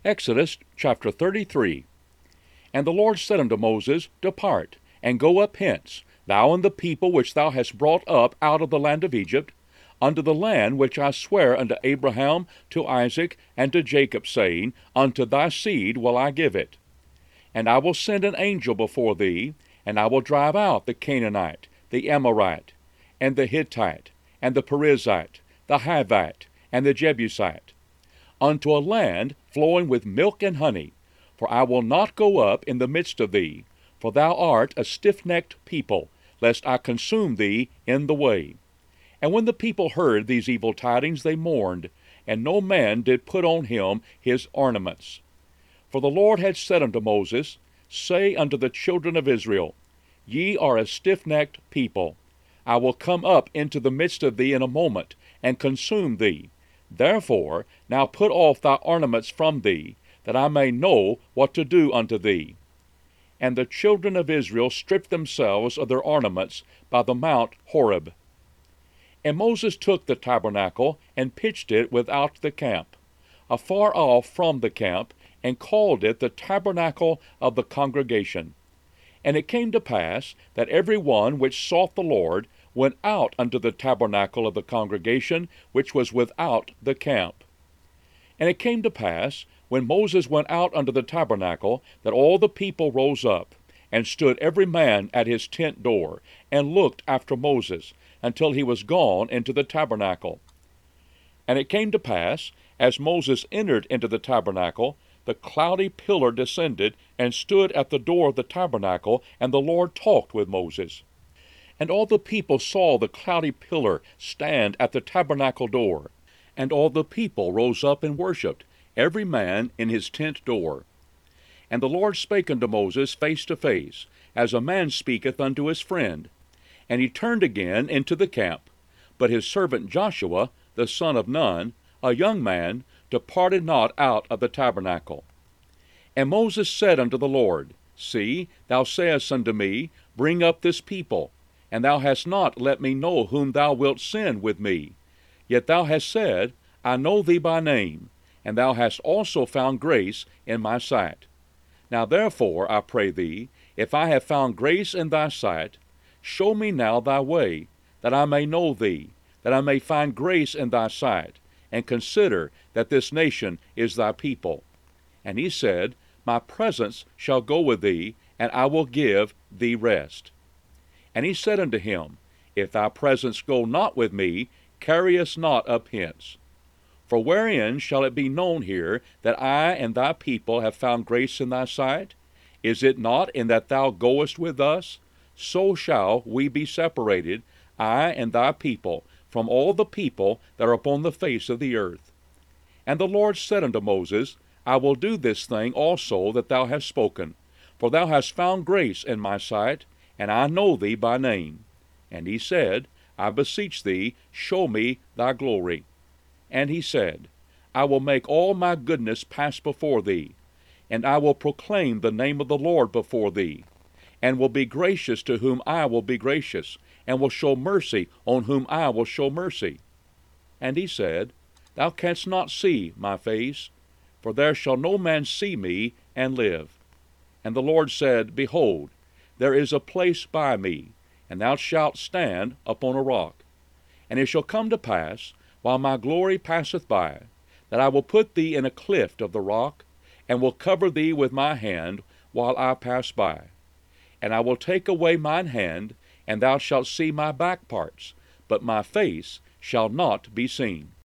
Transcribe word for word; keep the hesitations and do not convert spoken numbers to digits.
Exodus chapter thirty-three. And the Lord said unto Moses, Depart, and go up hence, thou and the people which thou hast brought up out of the land of Egypt, unto the land which I swear unto Abraham, to Isaac, and to Jacob, saying, Unto thy seed will I give it. And I will send an angel before thee, and I will drive out the Canaanite, the Amorite, and the Hittite, and the Perizzite, the Hivite, and the Jebusite, unto a land flowing with milk and honey. For I will not go up in the midst of thee, for thou art a stiff-necked people, lest I consume thee in the way. And when the people heard these evil tidings, they mourned, and no man did put on him his ornaments. For the Lord had said unto Moses, Say unto the children of Israel, Ye are a stiff-necked people. I will come up into the midst of thee in a moment, and consume thee. Therefore now put off thy ornaments from thee, that I may know what to do unto thee. And the children of Israel stripped themselves of their ornaments by the mount Horeb. And Moses took the tabernacle, and pitched it without the camp, afar off from the camp, and called it the tabernacle of the congregation. And it came to pass that every one which sought the Lord went out unto the tabernacle of the congregation, which was without the camp. And it came to pass, when Moses went out unto the tabernacle, that all the people rose up, and stood every man at his tent door, and looked after Moses, until he was gone into the tabernacle. And it came to pass, as Moses entered into the tabernacle, the cloudy pillar descended, and stood at the door of the tabernacle, and the Lord talked with Moses. And all the people saw the cloudy pillar stand at the tabernacle door. And all the people rose up and worshipped, every man in his tent door. And the Lord spake unto Moses face to face, as a man speaketh unto his friend. And he turned again into the camp. But his servant Joshua, the son of Nun, a young man, departed not out of the tabernacle. And Moses said unto the Lord, See, thou sayest unto me, Bring up this people, and thou hast not let me know whom thou wilt send with me. Yet thou hast said, I know thee by name, and thou hast also found grace in my sight. Now therefore, I pray thee, if I have found grace in thy sight, show me now thy way, that I may know thee, that I may find grace in thy sight, and consider that this nation is thy people. And he said, My presence shall go with thee, and I will give thee rest. And he said unto him, If thy presence go not with me, carry us not up hence. For wherein shall it be known here that I and thy people have found grace in thy sight? Is it not in that thou goest with us? So shall we be separated, I and thy people, from all the people that are upon the face of the earth. And the Lord said unto Moses, I will do this thing also that thou hast spoken, for thou hast found grace in my sight, and I know thee by name. And he said, I beseech thee, show me thy glory. And he said, I will make all my goodness pass before thee, and I will proclaim the name of the Lord before thee, and will be gracious to whom I will be gracious, and will show mercy on whom I will show mercy. And he said, Thou canst not see my face, for there shall no man see me and live. And the Lord said, Behold, there is a place by me, and thou shalt stand upon a rock. And it shall come to pass, while my glory passeth by, that I will put thee in a cleft of the rock, and will cover thee with my hand while I pass by. And I will take away mine hand, and thou shalt see my back parts, but my face shall not be seen.